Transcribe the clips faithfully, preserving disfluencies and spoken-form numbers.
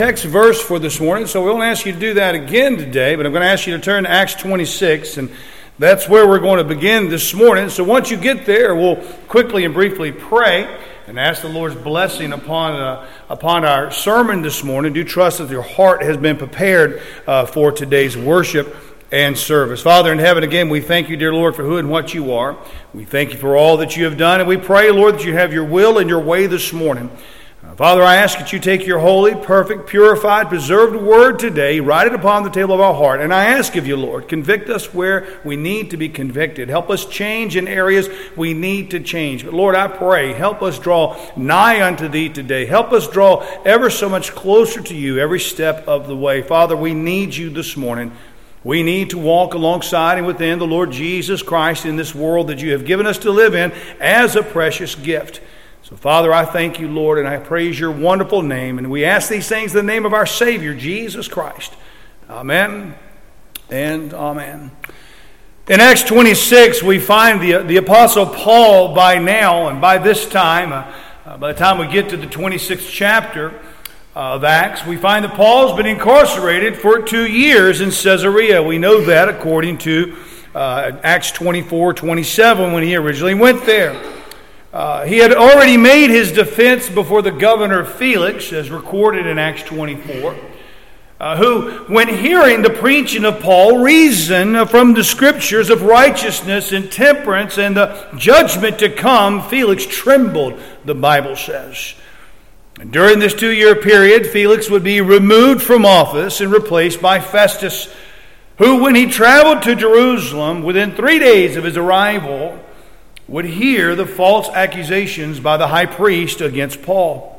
Text verse for this morning, so we won't ask you to do that again today, but I'm going to ask you to turn to Acts twenty-six, and that's where we're going to begin this morning. So once you get there, we'll quickly and briefly pray and ask the Lord's blessing upon uh, upon our sermon this morning. Do trust that your heart has been prepared uh, for today's worship and service. Father in heaven, again, we thank you, dear Lord, for who and what you are. We thank you for all that you have done, and we pray, Lord, that you have your will and your way this morning. Father, I ask that you take your holy, perfect, purified, preserved word today, write it upon the table of our heart. And I ask of you, Lord, convict us where we need to be convicted. Help us change in areas we need to change. But Lord, I pray, help us draw nigh unto thee today. Help us draw ever so much closer to you every step of the way. Father, we need you this morning. We need to walk alongside and within the Lord Jesus Christ in this world that you have given us to live in as a precious gift. So, Father, I thank you, Lord, and I praise your wonderful name. And we ask these things in the name of our Savior, Jesus Christ. Amen and amen. In Acts twenty-six, we find the, the Apostle Paul by now, and by this time, uh, uh, by the time we get to the twenty-sixth chapter uh, of Acts, we find that Paul's been incarcerated for two years in Caesarea. We know that according to uh, Acts twenty-four twenty-seven when he originally went there. Uh, he had already made his defense before the governor Felix, as recorded in Acts twenty-four, uh, who, when hearing the preaching of Paul, reasoned from the scriptures of righteousness and temperance and the judgment to come. Felix trembled, the Bible says. And during this two-year period, Felix would be removed from office and replaced by Festus, who, when he traveled to Jerusalem, within three days of his arrival, would hear the false accusations by the high priest against Paul.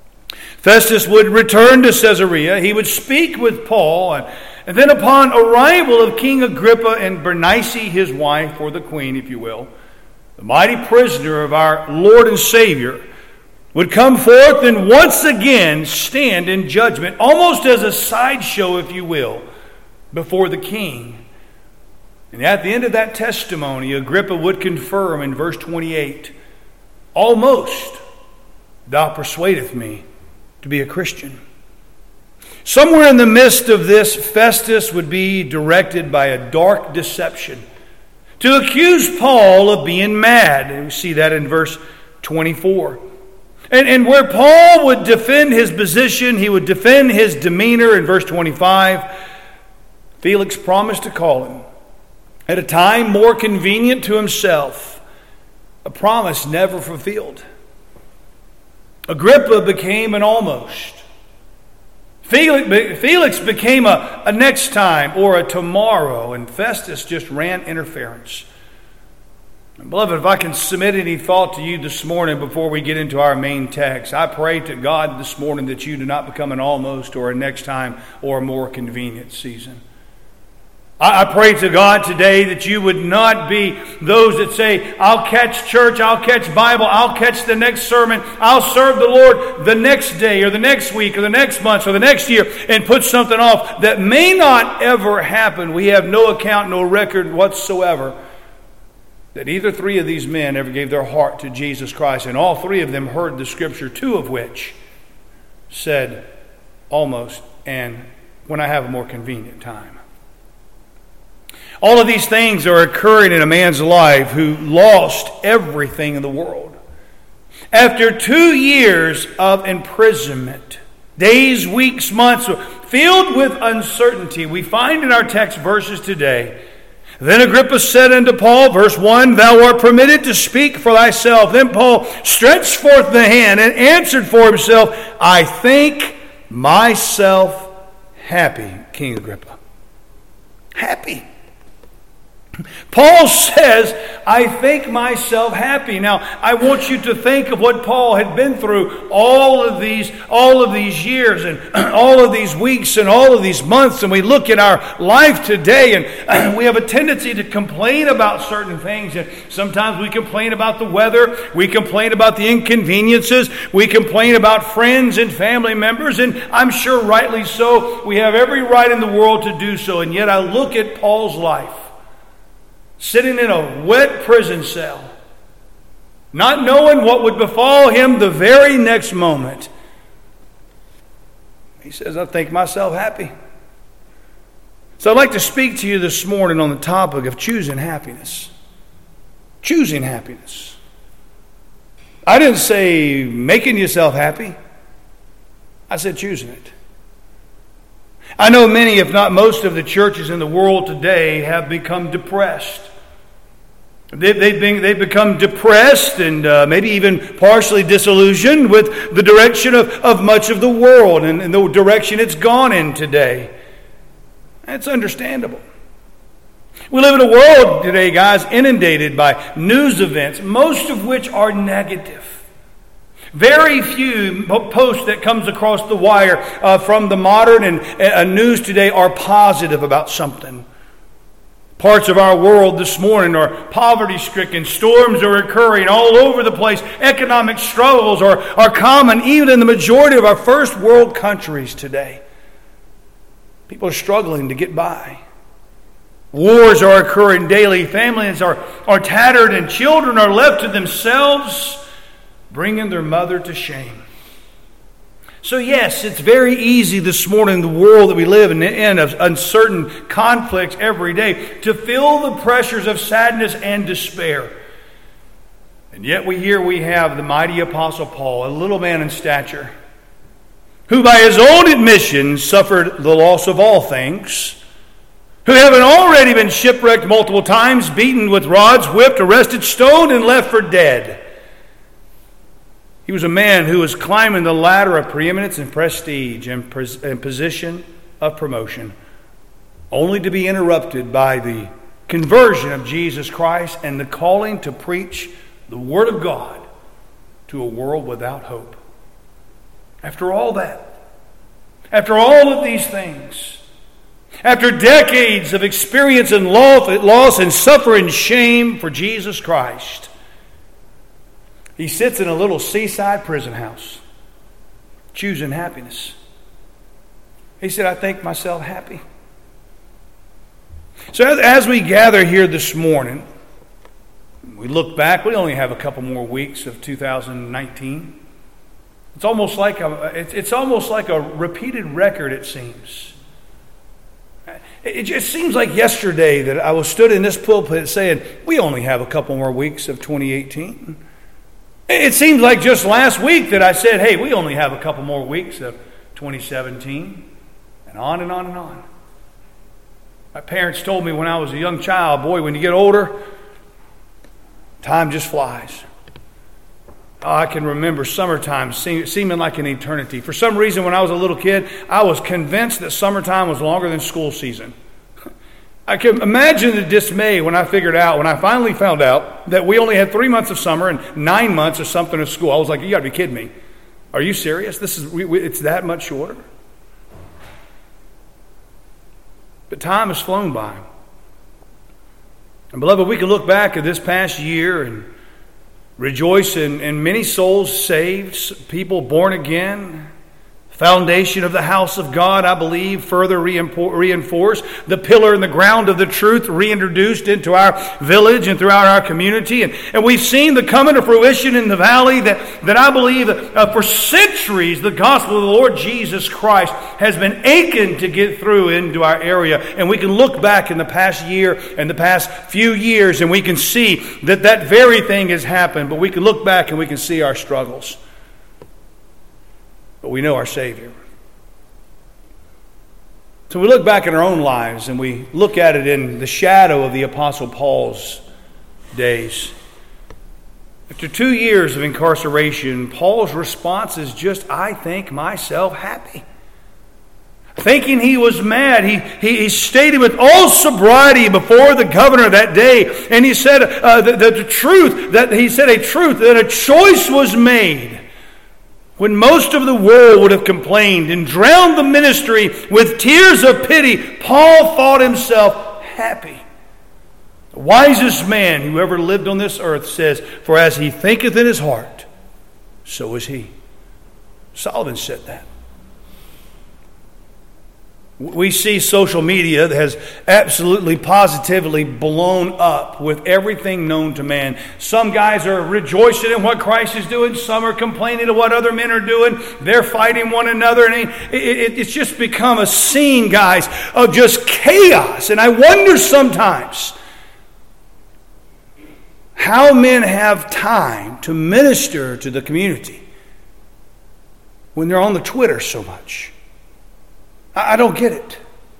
Festus would return to Caesarea. He would speak with Paul, and, and then upon arrival of King Agrippa and Bernice, his wife, or the queen, if you will, the mighty prisoner of our Lord and Savior would come forth and once again stand in judgment, almost as a sideshow, if you will, before the king. And at the end of that testimony, Agrippa would confirm in verse twenty-eight, "Almost thou persuadest me to be a Christian." Somewhere in the midst of this, Festus would be directed by a dark deception to accuse Paul of being mad. And we see that in verse twenty-four. And, and where Paul would defend his position, he would defend his demeanor in verse twenty-five, Felix promised to call him at a time more convenient to himself, a promise never fulfilled. Agrippa became an almost. Felix, Felix became a, a next time or a tomorrow, and Festus just ran interference. And beloved, if I can submit any thought to you this morning before we get into our main text, I pray to God this morning that you do not become an almost or a next time or a more convenient season. I pray to God today that you would not be those that say, "I'll catch church, I'll catch Bible, I'll catch the next sermon, I'll serve the Lord the next day or the next week or the next month or the next year," and put something off that may not ever happen. We have no account, no record whatsoever that either three of these men ever gave their heart to Jesus Christ. And all three of them heard the scripture, two of which said, "Almost, and when I have a more convenient time." All of these things are occurring in a man's life who lost everything in the world. After two years of imprisonment, days, weeks, months, filled with uncertainty, we find in our text verses today, "Then Agrippa said unto Paul," verse one, "Thou art permitted to speak for thyself." Then Paul stretched forth the hand and answered for himself, "I think myself happy, King Agrippa." Happy. Paul says, "I think myself happy." Now, I want you to think of what Paul had been through all of these, all of these years and all of these weeks and all of these months. And we look at our life today and we have a tendency to complain about certain things. And sometimes we complain about the weather. We complain about the inconveniences. We complain about friends and family members. And I'm sure rightly so. We have every right in the world to do so. And yet I look at Paul's life, sitting in a wet prison cell, not knowing what would befall him the very next moment. He says, I think myself happy. So I'd like to speak to you this morning on the topic of choosing happiness. Choosing happiness. I didn't say making yourself happy. I said choosing it. I know many, if not most, of the churches in the world today have become depressed. They, they've, been, they've become depressed and uh, maybe even partially disillusioned with the direction of, of much of the world and, and the direction it's gone in today. That's understandable. We live in a world today, guys, inundated by news events, most of which are negative. Very few posts that comes across the wire uh, from the modern and uh, news today are positive about something. Parts of our world this morning are poverty-stricken. Storms are occurring all over the place. Economic struggles are, are common even in the majority of our first world countries today. People are struggling to get by. Wars are occurring daily. Families are, are tattered and children are left to themselves, bringing their mother to shame. So yes, it's very easy this morning in the world that we live in, in of uncertain conflicts every day, to feel the pressures of sadness and despair. And yet we here we have the mighty Apostle Paul, a little man in stature, who by his own admission suffered the loss of all things, who having already been shipwrecked multiple times, beaten with rods, whipped, arrested, stoned, and left for dead. He was a man who was climbing the ladder of preeminence and prestige and, pres- and position of promotion, only to be interrupted by the conversion of Jesus Christ and the calling to preach the Word of God to a world without hope. After all that, after all of these things, after decades of experience and loss and suffering and shame for Jesus Christ, he sits in a little seaside prison house, choosing happiness. He said, I think myself happy. So as, as we gather here this morning, we look back, we only have a couple more weeks of two thousand nineteen. It's almost like a, it's, it's almost like a repeated record, it seems. It just seems like yesterday that I was stood in this pulpit saying, we only have a couple more weeks of twenty eighteen. It seems like just last week that I said, hey, we only have a couple more weeks of twenty seventeen, and on and on and on. My parents told me when I was a young child, boy, when you get older, time just flies. Oh, I can remember summertime seem, seeming like an eternity. For some reason, when I was a little kid, I was convinced that summertime was longer than school season. I can imagine the dismay when I figured out, when I finally found out that we only had three months of summer and nine months of something of school. I was like, you got to be kidding me. Are you serious? This is we, we, it's that much shorter? But time has flown by. And beloved, we can look back at this past year and rejoice in, in many souls saved, people born again. Foundation of the house of God, I believe, further reinforced. The pillar and the ground of the truth reintroduced into our village and throughout our community. And, and we've seen the coming to fruition in the valley that, that I believe that, uh, for centuries the gospel of the Lord Jesus Christ has been aching to get through into our area. And we can look back in the past year and the past few years and we can see that that very thing has happened. But we can look back and we can see our struggles. But we know our Savior. So we look back at our own lives and we look at it in the shadow of the Apostle Paul's days. After two years of incarceration, Paul's response is just, I think myself happy. Thinking he was mad, he, he, he stated with all sobriety before the governor that day, and he said uh, the, the, the truth, that he said a truth, that a choice was made. When most of the world would have complained and drowned the ministry with tears of pity, Paul thought himself happy. The wisest man who ever lived on this earth says, for as he thinketh in his heart, so is he. Solomon said that. We see social media that has absolutely positively blown up with everything known to man. Some guys are rejoicing in what Christ is doing. Some are complaining of what other men are doing. They're fighting one another. And it, it, it's just become a scene, guys, of just chaos. And I wonder sometimes how men have time to minister to the community when they're on the Twitter so much. I don't get it.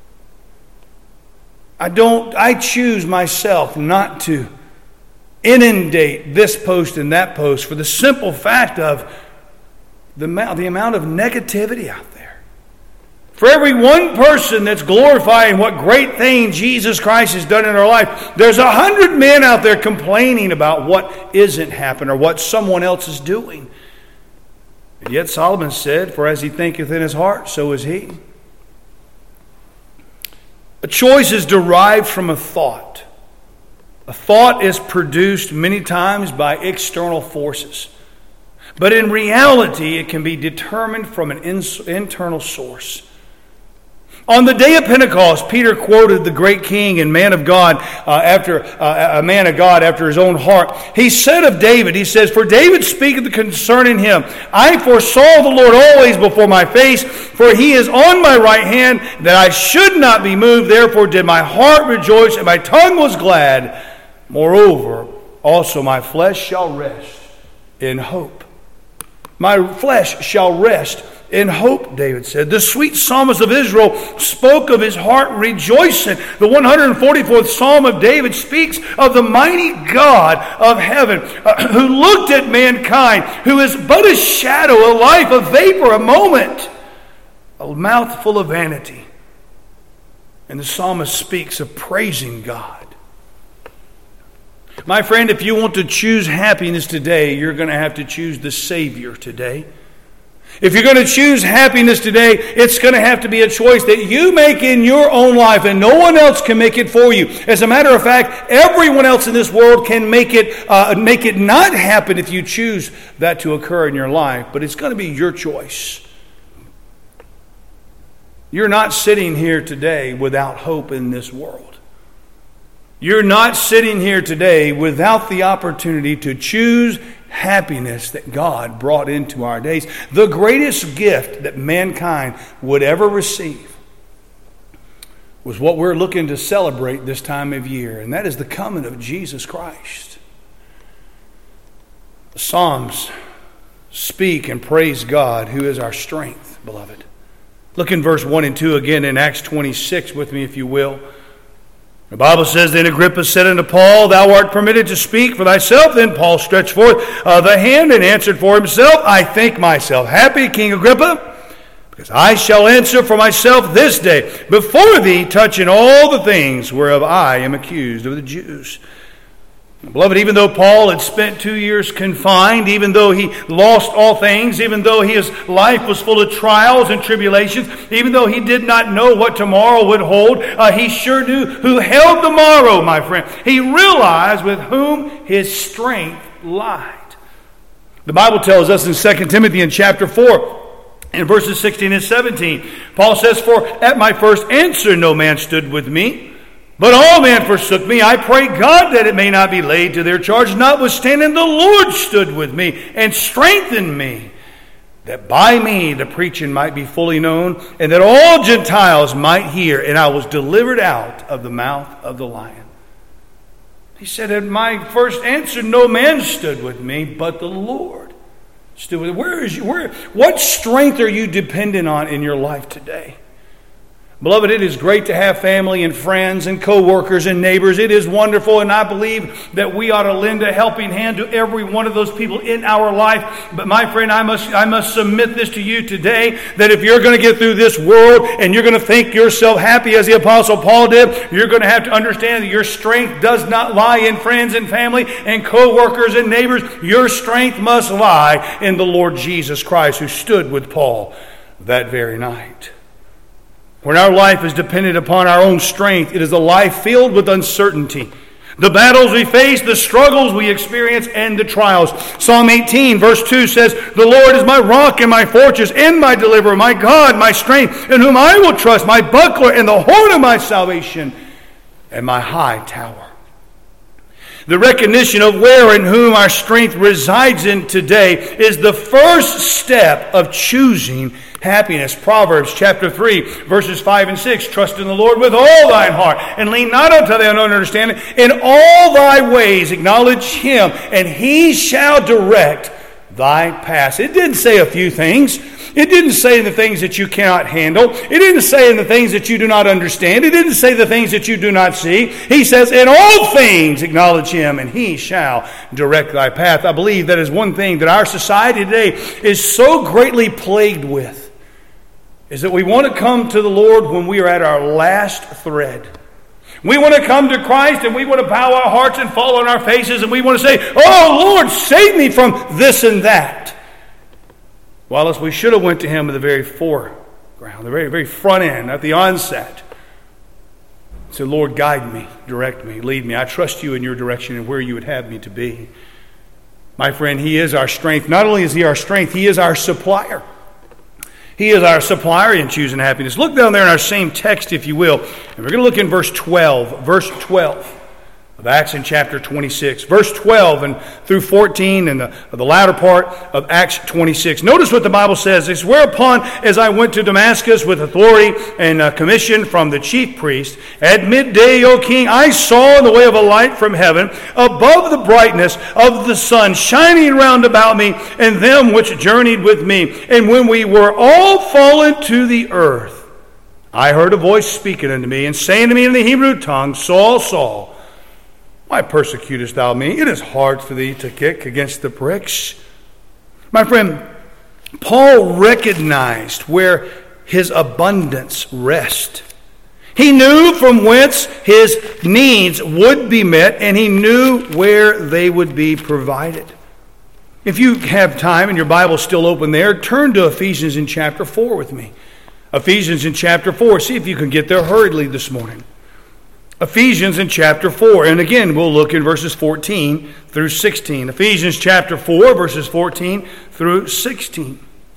I don't, I choose myself not to inundate this post and that post for the simple fact of the amount, the amount of negativity out there. For every one person that's glorifying what great thing Jesus Christ has done in our life, there's a hundred men out there complaining about what isn't happening or what someone else is doing. And yet Solomon said, "For as he thinketh in his heart, so is he." A choice is derived from a thought. A thought is produced many times by external forces. But in reality, it can be determined from an in- internal source. On the day of Pentecost, Peter quoted the great king and man of God, uh, after uh, a man of God after his own heart. He said of David, he says, "For David speaketh concerning him, I foresaw the Lord always before my face, for he is on my right hand, that I should not be moved. Therefore did my heart rejoice, and my tongue was glad. Moreover, also my flesh shall rest in hope." My flesh shall rest in hope, David said. The sweet psalmist of Israel spoke of his heart rejoicing. The one hundred forty-fourth Psalm of David speaks of the mighty God of heaven, uh, who looked at mankind, who is but a shadow, a life, a vapor, a moment, a mouth full of vanity. And the psalmist speaks of praising God. My friend, if you want to choose happiness today, you're going to have to choose the Savior today. If you're going to choose happiness today, it's going to have to be a choice that you make in your own life, and no one else can make it for you. As a matter of fact, everyone else in this world can make it uh, make it not happen if you choose that to occur in your life, but it's going to be your choice. You're not sitting here today without hope in this world. You're not sitting here today without the opportunity to choose happiness that God brought into our days. The greatest gift that mankind would ever receive was what we're looking to celebrate this time of year, and that is the coming of Jesus Christ. The Psalms speak and praise God, who is our strength, beloved. Look in verse one and two again in Acts twenty-six with me, if you will. The Bible says, "Then Agrippa said unto Paul, Thou art permitted to speak for thyself. Then Paul stretched forth uh, the hand and answered for himself, I think myself happy, King Agrippa, because I shall answer for myself this day before thee, touching all the things whereof I am accused of the Jews." Beloved, even though Paul had spent two years confined, even though he lost all things, even though his life was full of trials and tribulations, even though he did not know what tomorrow would hold, uh, he sure knew who held the morrow, my friend. He realized with whom his strength lied. The Bible tells us in Second Timothy in chapter four, in verses sixteen and seventeen, Paul says, "For at my first answer no man stood with me, but all men forsook me. I pray God that it may not be laid to their charge. Notwithstanding, the Lord stood with me and strengthened me, that by me the preaching might be fully known, and that all Gentiles might hear. And I was delivered out of the mouth of the lion." He said, "At my first answer, no man stood with me, but the Lord stood with me." Where is you? Where? What strength are you dependent on in your life today? Beloved, it is great to have family and friends and co-workers and neighbors. It is wonderful, and I believe that we ought to lend a helping hand to every one of those people in our life. But my friend, I must I must submit this to you today, that if you're going to get through this world and you're going to think yourself happy as the Apostle Paul did, you're going to have to understand that your strength does not lie in friends and family and co-workers and neighbors. Your strength must lie in the Lord Jesus Christ, who stood with Paul that very night. When our life is dependent upon our own strength, it is a life filled with uncertainty. The battles we face, the struggles we experience, and the trials. Psalm eighteen, verse two says, "The Lord is my rock and my fortress and my deliverer, my God, my strength, in whom I will trust, my buckler and the horn of my salvation, and my high tower." The recognition of where and whom our strength resides in today is the first step of choosing happiness. Proverbs chapter three, verses five and six. "Trust in the Lord with all thine heart, and lean not unto thine own understanding. In all thy ways acknowledge him, and he shall direct thy paths." It didn't say a few things. It didn't say the things that you cannot handle. It didn't say the things that you do not understand. It didn't say the things that you do not see. He says, in all things acknowledge him, and he shall direct thy path. I believe that is one thing that our society today is so greatly plagued with, is that we want to come to the Lord when we are at our last thread. We want to come to Christ and we want to bow our hearts and fall on our faces and we want to say, "Oh Lord, save me from this and that." While as we should have went to him at the very foreground, the very, very front end, at the onset. Said, "Lord, guide me, direct me, lead me. I trust you in your direction and where you would have me to be." My friend, he is our strength. Not only is he our strength, he is our supplier. He is our supplier in choosing happiness. Look down there in our same text, if you will. And we're going to look in verse twelve. Verse twelve of Acts in chapter twenty-six. Verse twelve and through fourteen and the, the latter part of Acts twenty-six. Notice what the Bible says. It's, "Whereupon, as I went to Damascus with authority and uh, commission from the chief priest, at midday, O king, I saw in the way of a light from heaven, above the brightness of the sun, shining round about me, and them which journeyed with me. And when we were all fallen to the earth, I heard a voice speaking unto me, and saying to me in the Hebrew tongue, Saul, Saul, why persecutest thou me? It is hard for thee to kick against the pricks." My friend, Paul recognized where his abundance rests. He knew from whence his needs would be met, and he knew where they would be provided. If you have time and your Bible's still open there, turn to Ephesians in chapter four with me. Ephesians in chapter four. See if you can get there hurriedly this morning. Ephesians in chapter four. And again, we'll look in verses fourteen through sixteen. Ephesians chapter four, verses fourteen through sixteen.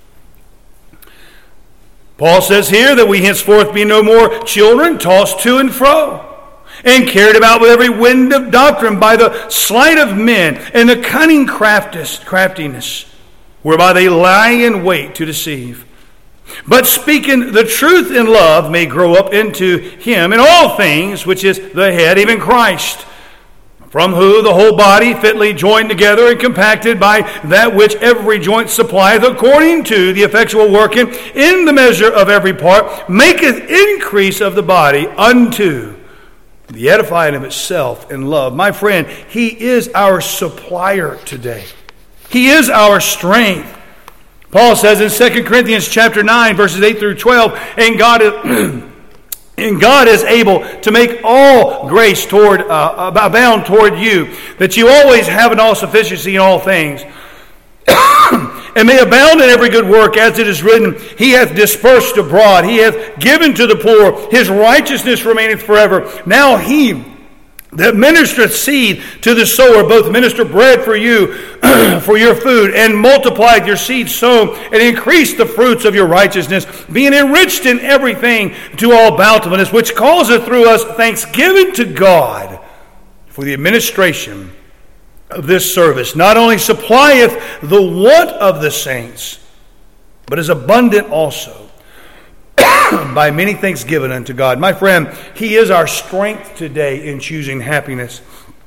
Paul says here that we henceforth be no more children tossed to and fro, and carried about with every wind of doctrine by the sleight of men and the cunning craftiness, whereby they lie in wait to deceive. But speaking the truth in love may grow up into him in all things, which is the head, even Christ, from who the whole body fitly joined together and compacted by that which every joint supplieth, according to the effectual working in the measure of every part, maketh increase of the body unto the edifying of itself in love. My friend, he is our supplier today. He is our strength. Paul says in Second Corinthians chapter nine, verses eight through twelve, and God is, and God is able to make all grace toward uh, abound toward you, that you always have an all sufficiency in all things, and may abound in every good work, as it is written, He hath dispersed abroad, He hath given to the poor, His righteousness remaineth forever. Now He that ministereth seed to the sower, both minister bread for you, for your food, and multiplied your seed sown, and increased the fruits of your righteousness, being enriched in everything to all bountifulness, which causeth through us thanksgiving to God for the administration of this service. Not only supplieth the want of the saints, but is abundant also by many things given unto God. My friend, He is our strength today in choosing happiness.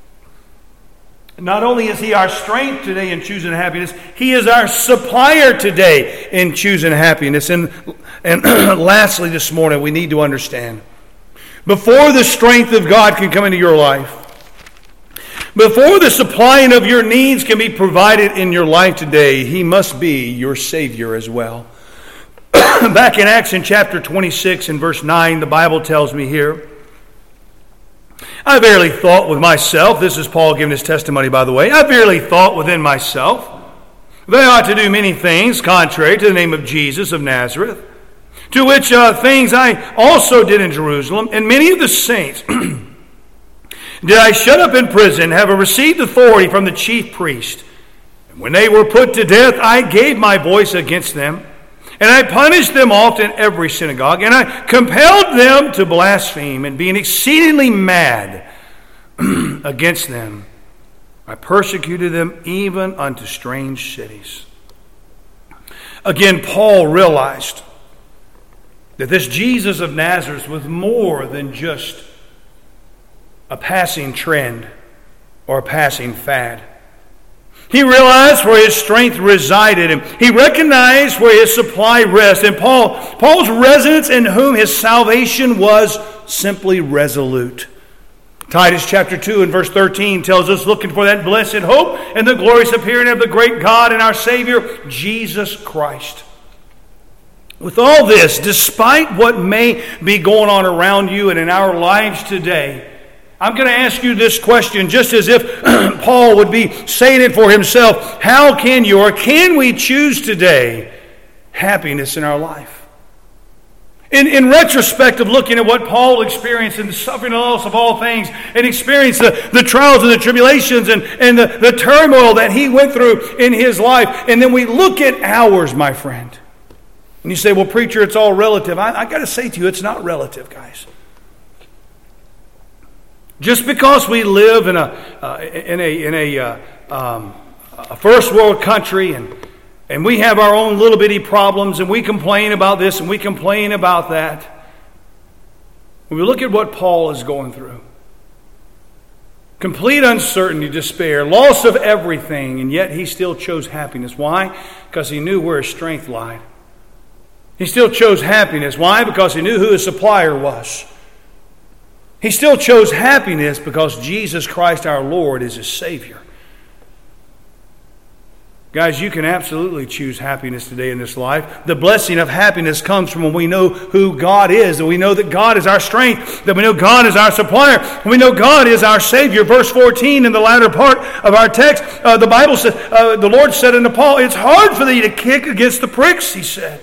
Not only is He our strength today in choosing happiness, He is our supplier today in choosing happiness. And, and lastly this morning, we need to understand, before the strength of God can come into your life, before the supplying of your needs can be provided in your life today, He must be your Savior as well. Back in Acts in chapter twenty-six and verse nine, the Bible tells me here, I verily thought with myself, this is Paul giving his testimony by the way, I verily thought within myself, they ought to do many things contrary to the name of Jesus of Nazareth, to which uh, things I also did in Jerusalem, and many of the saints Did I shut up in prison, having received authority from the chief priest? And when they were put to death, I gave my voice against them. And I punished them often in every synagogue. And I compelled them to blaspheme. And being exceedingly mad against them, I persecuted them even unto strange cities. Again, Paul realized that this Jesus of Nazareth was more than just a passing trend or a passing fad. He realized where his strength resided, and he recognized where his supply rested. And Paul, Paul's residence in whom his salvation was simply resolute. Titus chapter two and verse thirteen tells us, looking for that blessed hope and the glorious appearing of the great God and our Savior, Jesus Christ. With all this, despite what may be going on around you and in our lives today, I'm going to ask you this question, just as if Paul would be saying it for himself. How can you, or can we choose today happiness in our life? In, in retrospect of looking at what Paul experienced and the suffering and loss of all things, and experienced the, the trials and the tribulations and, and the, the turmoil that he went through in his life, and then we look at ours, my friend. And you say, well, preacher, it's all relative. I, I got to say to you, it's not relative, guys. Just because we live in a uh, in a in a, uh, um, a first world country and and we have our own little bitty problems and we complain about this and we complain about that, when we look at what Paul is going through, complete uncertainty, despair, loss of everything, and yet he still chose happiness. Why? Because he knew where his strength lied. He still chose happiness. Why? Because he knew who his supplier was. He still chose happiness because Jesus Christ our Lord is his Savior. Guys, you can absolutely choose happiness today in this life. The blessing of happiness comes from when we know who God is, and we know that God is our strength, that we know God is our supplier, and we know God is our Savior. Verse fourteen in the latter part of our text, uh, the Bible said, uh, the Lord said unto Paul, it's hard for thee to kick against the pricks, he said.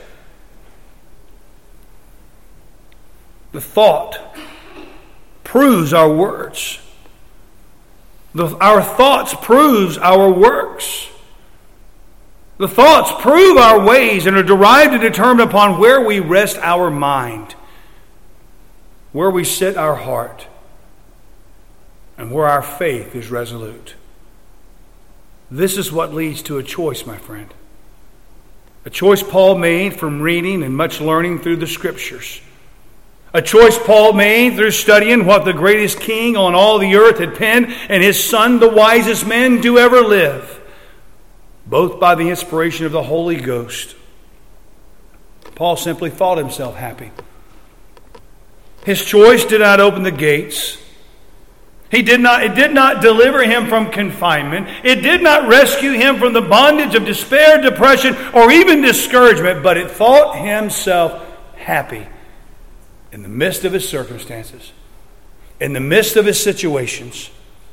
The thought proves our words. The, our thoughts proves our works. The thoughts prove our ways and are derived and determined upon where we rest our mind, where we set our heart, and where our faith is resolute. This is what leads to a choice, my friend. A choice Paul made from reading and much learning through the Scriptures. A choice Paul made through studying what the greatest king on all the earth had penned, and his son, the wisest man to ever live, both by the inspiration of the Holy Ghost. Paul simply thought himself happy. His choice did not open the gates. He did not, it did not deliver him from confinement. It did not rescue him from the bondage of despair, depression, or even discouragement, but it thought himself happy. In the midst of his circumstances, in the midst of his situations,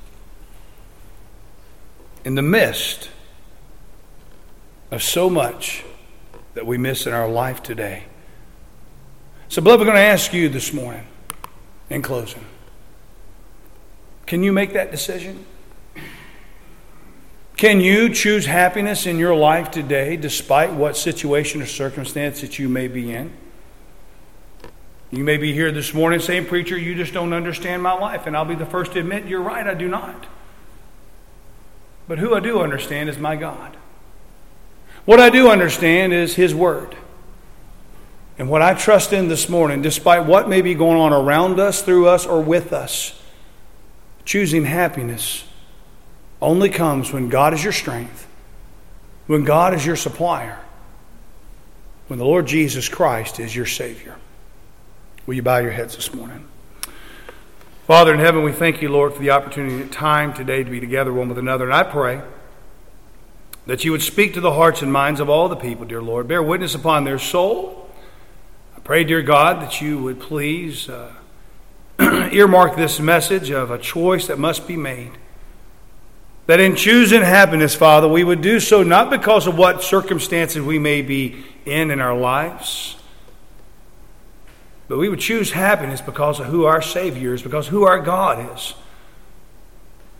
in the midst of so much that we miss in our life today. So, beloved, we're going to ask you this morning, in closing, can you make that decision? Can you choose happiness in your life today despite what situation or circumstance that you may be in? You may be here this morning saying, preacher, you just don't understand my life. And I'll be the first to admit, you're right, I do not. But who I do understand is my God. What I do understand is his word. And what I trust in this morning, despite what may be going on around us, through us, or with us, choosing happiness only comes when God is your strength, when God is your supplier, when the Lord Jesus Christ is your Savior. Will you bow your heads this morning? Father in heaven, we thank you, Lord, for the opportunity and time today to be together one with another. And I pray that you would speak to the hearts and minds of all the people, dear Lord. Bear witness upon their soul. I pray, dear God, that you would please uh, earmark this message of a choice that must be made. That in choosing happiness, Father, we would do so not because of what circumstances we may be in in our lives, but we would choose happiness because of who our Savior is, because of who our God is.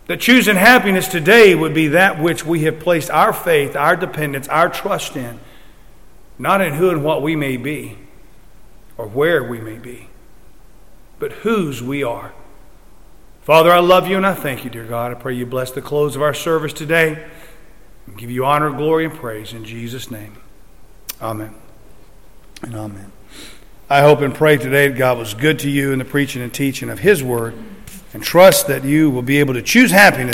That choosing happiness today would be that which we have placed our faith, our dependence, our trust in, not in who and what we may be or where we may be, but whose we are. Father, I love you and I thank you, dear God. I pray you bless the close of our service today and give you honor, glory, and praise in Jesus' name. Amen and amen. I hope and pray today that God was good to you in the preaching and teaching of His Word, and trust that you will be able to choose happiness